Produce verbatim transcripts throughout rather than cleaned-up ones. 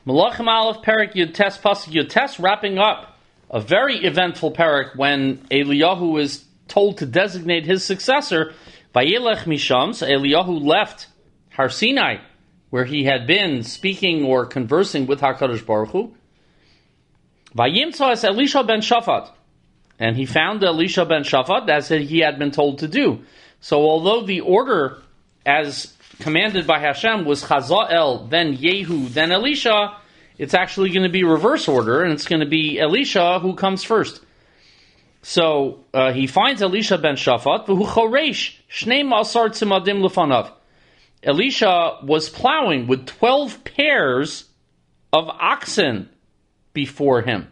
Malachim Aleph Perek Yud Tes Pasuk Yud Tes, wrapping up a very eventful Perek when Eliyahu is told to designate his successor. Vayelech Misham, so Eliyahu left Har Sinai, where he had been speaking or conversing with HaKadosh Baruch Hu. Vayimtza es Elisha ben Shaphat, and he found Elisha ben Shaphat as he had been told to do. So although the order as commanded by Hashem was Chazael, then Yehu, then Elisha, it's actually going to be reverse order, and it's going to be Elisha who comes first. So uh, he finds Elisha ben Shaphat, v'hu choresh shnei masar tzimadim lefanav. Elisha was plowing with twelve pairs of oxen before him.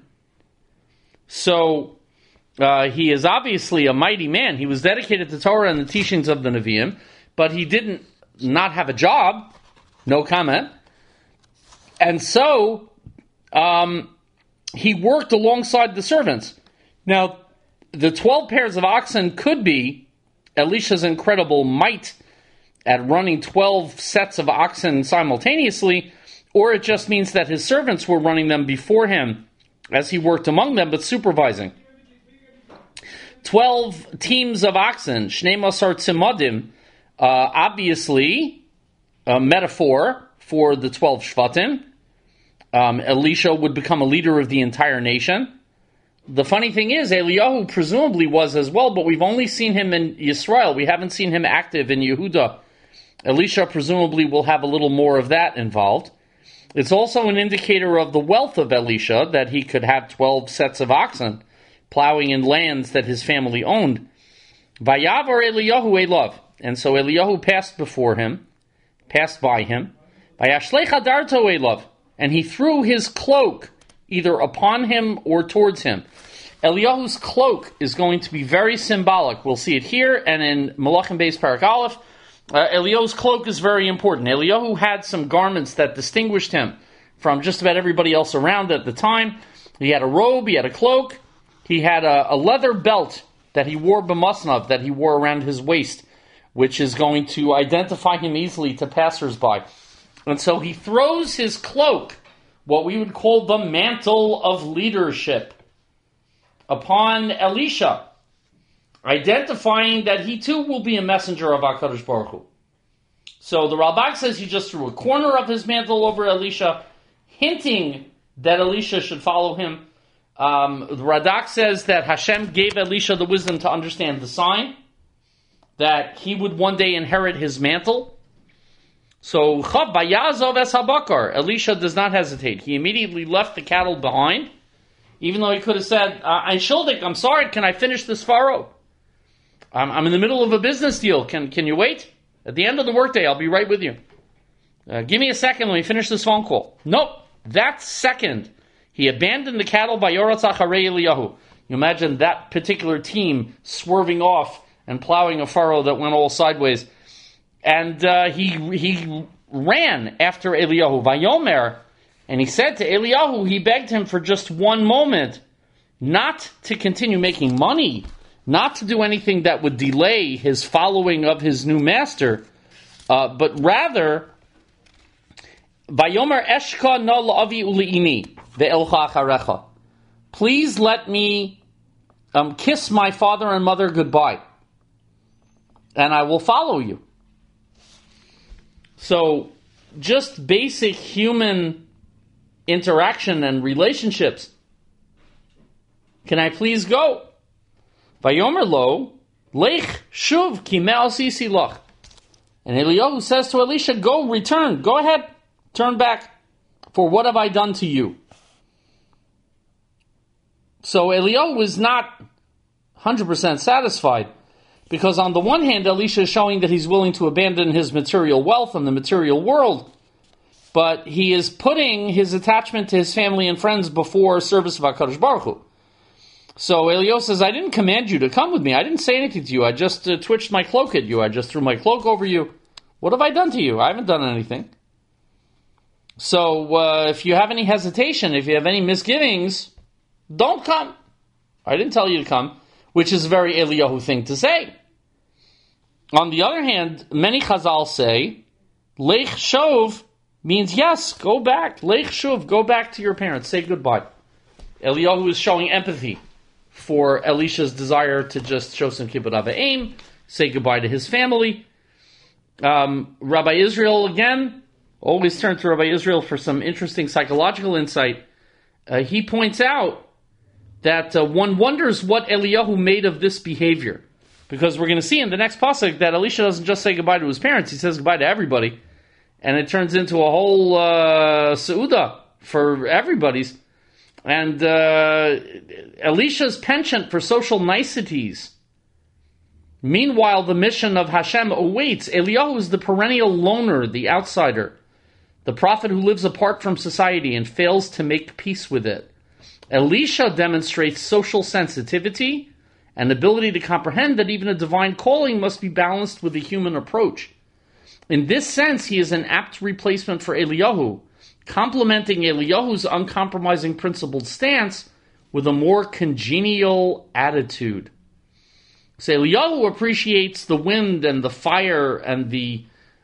So uh, he is obviously a mighty man. He was dedicated to Torah and the teachings of the Nevi'im, but he didn't not have a job. No comment. And so um, he worked alongside the servants. Now, the twelve pairs of oxen could be Elisha's incredible might at running twelve sets of oxen simultaneously, or it just means that his servants were running them before him as he worked among them, but supervising. Twelve teams of oxen, Shnei Masar Tzimadim, uh, obviously a metaphor for the twelve Shvatim. Um, Elisha would become a leader of the entire nation. The funny thing is, Eliyahu presumably was as well, but we've only seen him in Yisrael. We haven't seen him active in Yehuda. Elisha presumably will have a little more of that involved. It's also an indicator of the wealth of Elisha, that he could have twelve sets of oxen plowing in lands that his family owned. Vayavar Eliyahu elav. And so Eliyahu passed before him, passed by him. Vayashlech hadarto elav. And he threw his cloak either upon him or towards him. Eliyahu's cloak is going to be very symbolic. We'll see it here and in Malachim Beis Perek Aleph. Uh, Eliyahu's cloak is very important. Eliyahu had some garments that distinguished him from just about everybody else around at the time. He had a robe, he had a cloak, he had a, a leather belt that he wore b'masnav, that he wore around his waist, which is going to identify him easily to passersby. And so he throws his cloak, what we would call the mantle of leadership, upon Elisha, identifying that he too will be a messenger of HaKadosh Baruch Hu. So the Ralbag says he just threw a corner of his mantle over Elisha, hinting that Elisha should follow him. Um, the Radak says that Hashem gave Elisha the wisdom to understand the sign, that he would one day inherit his mantle. So, Chav Bayazov es habakar. Elisha does not hesitate. He immediately left the cattle behind, even though he could have said, "I shuldik, I'm sorry, can I finish this furrow? I'm, I'm in the middle of a business deal. Can can you wait? At the end of the workday, I'll be right with you. Uh, give me a second, let me finish this phone call." Nope. That second, he abandoned the cattle by Yoratz Acharei Eliyahu. You imagine that particular team swerving off and plowing a furrow that went all sideways. And uh, he he ran after Eliyahu, Vayomer, and he said to Eliyahu, he begged him for just one moment, not to continue making money, not to do anything that would delay his following of his new master, uh, but rather, Vayomer eshka na la'avi uli'imi ve'elcha acharecha. Please let me um, kiss my father and mother goodbye, and I will follow you. So, just basic human interaction and relationships. Can I please go? Vayomer lo, lech shuv ki me'asisi lach. And Eliyahu says to Elisha, go, return, go ahead, turn back, for what have I done to you? So Eliyahu is not one hundred percent satisfied. Because on the one hand, Elisha is showing that he's willing to abandon his material wealth and the material world, but he is putting his attachment to his family and friends before service of HaKadosh Baruch Hu. So Eliyahu says, I didn't command you to come with me. I didn't say anything to you. I just uh, twitched my cloak at you. I just threw my cloak over you. What have I done to you? I haven't done anything. So uh, if you have any hesitation, if you have any misgivings, don't come. I didn't tell you to come, which is a very Eliyahu thing to say. On the other hand, many Chazal say, Lech Shov means yes, go back. Lech shuv, go back to your parents. Say goodbye. Eliyahu is showing empathy for Elisha's desire to just show some kibbud av v'aim, say goodbye to his family. Um, Rabbi Israel, again, always turn to Rabbi Israel for some interesting psychological insight. Uh, he points out that uh, one wonders what Eliyahu made of this behavior. Because we're going to see in the next pasuk that Elisha doesn't just say goodbye to his parents, he says goodbye to everybody. And it turns into a whole uh, seudah for everybody's. And uh, Elisha's penchant for social niceties. Meanwhile, the mission of Hashem awaits. Eliyahu is the perennial loner, the outsider, the prophet who lives apart from society and fails to make peace with it. Elisha demonstrates social sensitivity and ability to comprehend that even a divine calling must be balanced with a human approach. In this sense, he is an apt replacement for Eliyahu, complementing Eliyahu's uncompromising principled stance with a more congenial attitude. So Eliyahu appreciates the wind and the fire and the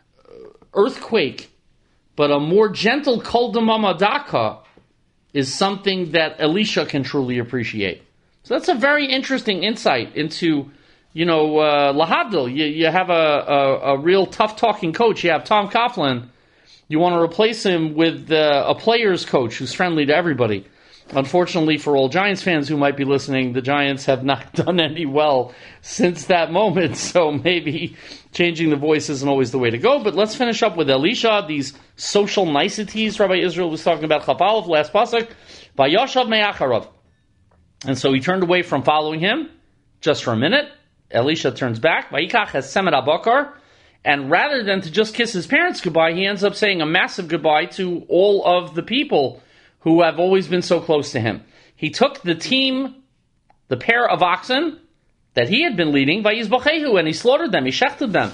earthquake, but a more gentle kol damamadaka is something that Elisha can truly appreciate. So that's a very interesting insight into, you know, uh, lahadil. You, you have a, a, a real tough-talking coach. You have Tom Coughlin. You want to replace him with uh, a player's coach who's friendly to everybody. Unfortunately for all Giants fans who might be listening, the Giants have not done any well since that moment, so maybe changing the voice isn't always the way to go. But let's finish up with Elisha, these social niceties Rabbi Israel was talking about. Chapalov, last pasuk, Vayoshav me'acharav. And so he turned away from following him just for a minute. Elisha turns back. Vayikach hasemet abakar. And rather than to just kiss his parents goodbye, he ends up saying a massive goodbye to all of the people who have always been so close to him. He took the team, the pair of oxen that he had been leading, vayizbachehu, and he slaughtered them, he shechted them.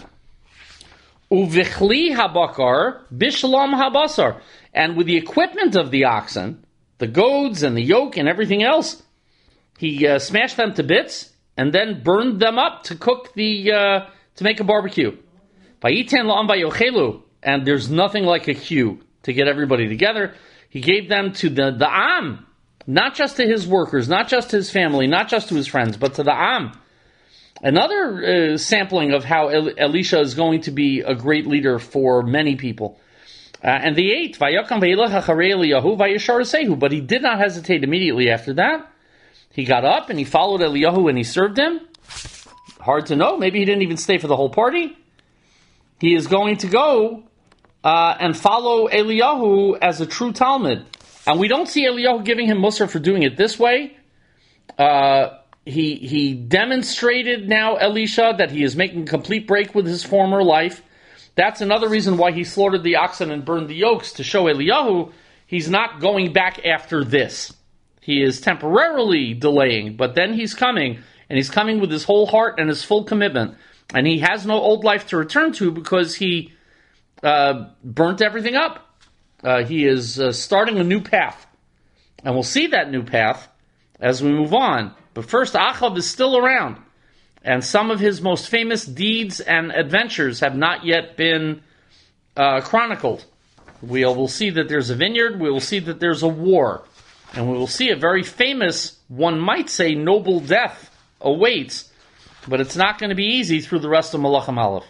Uvichli habakar bishlam habasar. And with the equipment of the oxen, the goads and the yoke and everything else, he uh, smashed them to bits and then burned them up to cook the, uh, to make a barbecue. Vayiten la'am vayochelu. And there's nothing like a cue to get everybody together. He gave them to the, the Am, not just to his workers, not just to his family, not just to his friends, but to the Am. Another uh, sampling of how El- Elisha is going to be a great leader for many people. Uh, and they ate, Vayakam v'elach acharei Eliyahu vayishar sehu, but he did not hesitate immediately after that. He got up and he followed Eliyahu and he served him. Hard to know, maybe he didn't even stay for the whole party. He is going to go Uh, and follow Eliyahu as a true Talmud. And we don't see Eliyahu giving him Musar for doing it this way. Uh, he he demonstrated now, Elisha, that he is making a complete break with his former life. That's another reason why he slaughtered the oxen and burned the yokes, to show Eliyahu he's not going back after this. He is temporarily delaying, but then he's coming, and he's coming with his whole heart and his full commitment. And he has no old life to return to because he Uh, burnt everything up. Uh, he is uh, starting a new path. And we'll see that new path as we move on. But first, Achav is still around. And some of his most famous deeds and adventures have not yet been uh, chronicled. We will see that there's a vineyard. We will see that there's a war. And we will see a very famous, one might say, noble death awaits. But it's not going to be easy through the rest of Malachim Aleph.